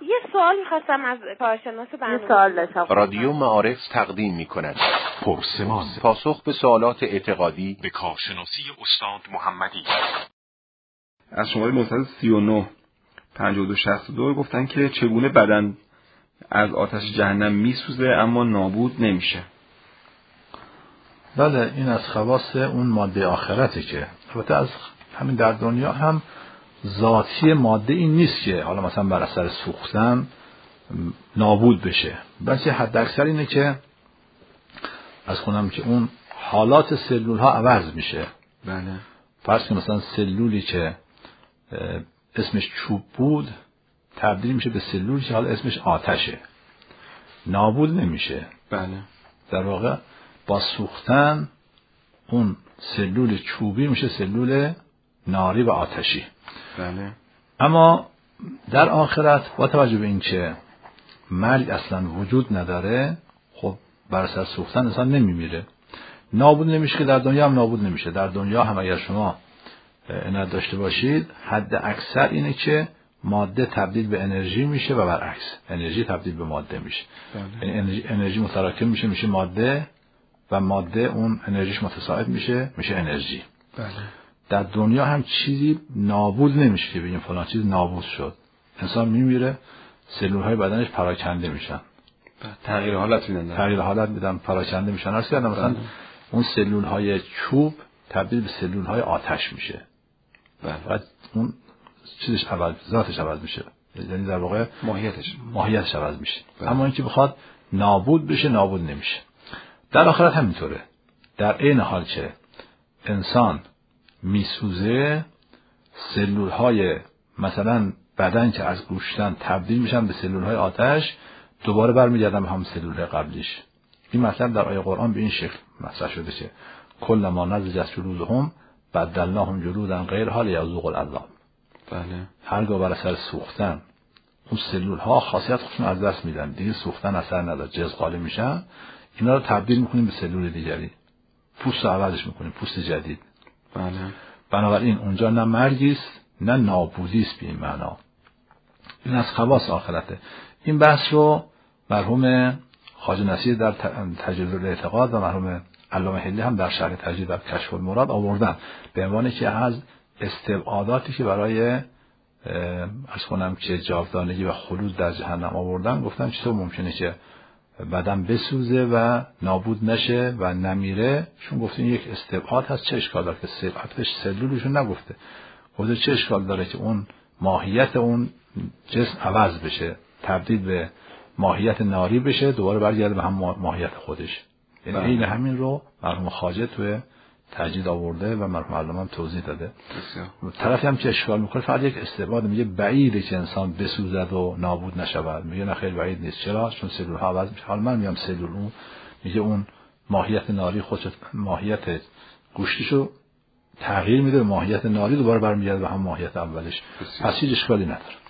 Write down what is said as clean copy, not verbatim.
یه سوال می‌خواستم از کارشناس برنامه. یه سوال داشتم. رادیو معارف تقدیم می‌کند پرسمان، پاسخ به سوالات اعتقادی به کارشناسی استاد محمدی. از شماره مستند 39 5262 گفتن که چگونه بدن از آتش جهنم میسوزه اما نابود نمیشه. بله، این از خواص اون ماده آخرته که البته از همین در دنیا هم ذاتی ماده این نیست که حالا مثلا بر اثر سوختن نابود بشه، بس حد اکثر اینه که از کنم که اون حالات سلول ها عوض میشه. بله. فرض کنید مثلا سلولی که اسمش چوب بود تبدیل میشه به سلولی که حالا اسمش آتشه، نابود نمیشه. بله. در واقع با سوختن اون سلول چوبی میشه سلول ناری و آتشی. بله. اما در آخرت با توجه به این که مرگ اصلا وجود نداره، خب بر اثر سوختن انسان نمیمیره، نابود نمیشه که در دنیا هم نابود نمیشه. در دنیا هم اگر شما عنایت داشته باشید حد اکثر اینه که ماده تبدیل به انرژی میشه و برعکس انرژی تبدیل به ماده میشه. بله. انرژی متراکم میشه ماده و ماده اون انرژیش متصاعد میشه انرژی. بله. در دنیا هم چیزی نابود نمیشه که بگیم فلان چیز نابود شد. انسان میمیره، سلول های بدنش پراکنده میشن، تغییر حالت میدن، پراکنده میشن. مثلا اون سلول های چوب تبدیل به سلول های آتش میشه. بله. و اون چیزش ذاتش عوض میشه، یعنی در واقع ماهیتش عوض میشه. بله. اما اینکه بخواد نابود بشه نابود نمیشه. در آخرت همینطوره. در عین حال که انسان میسوزه، سلول های مثلا بدن که از گوشتن تبدیل میشن به سلول های آتش، دوباره برمیگردن به هم سلول قبلیش. این مطلب در آیه قرآن به این شکل مطرح شده که کل ما نضجت جلودهم بدلناهم جلودا غیرها لیذوقوا العذاب. بله. هرگاه بر اثر سوختن اون سلول ها خاصیت خودشون از دست میدن، دیگه سوختن اثر نداره، جزغاله میشن، اینا رو تبدیل میکنیم به سلول دیگری، پوست رو عوضش میکنیم، پوست جدید. بله. بنابراین اونجا نه مرگی است نه نابودی است به این معنا. این از خواص آخرته. این بحث رو مرحوم خواجه نصیر در تجدید الاعتقاد و مرحوم علامه حلی هم در شرح تجدید در کشف المراد آوردن به عنوان که از استبعاداتی که برای از کنم که جاودانگی و خلود در جهنم آوردن. گفتن چطور ممکنه که بدن بسوزه و نابود نشه و نمیره؟ چون گفتین یک استبعاد هست. چه اشکال داره که سلولشون نگفته، خود چه اشکال داره که اون ماهیت اون جسم عوض بشه، تبدیل به ماهیت ناری بشه، دوباره برگرده به هم ماهیت خودش. یعنی این همین رو مرحوم خواجه توی تجدید آورده و مرحوم علامه هم توضیح داده. طرفی هم که اشکال میکنه فقط یک استبعاد، میگه بعیده که انسان بسوزد و نابود نشود. میگه نه خیلی بعید نیست. چرا؟ چون سلول ها عوض میشه. حالا من میگم سلول، اون میگه اون ماهیت ناری خودش ماهیت گوشتشو تغییر میده به ماهیت ناری، دوباره برمیگرده به هم ماهیت اولش. پس هیچ اشکالی نداره.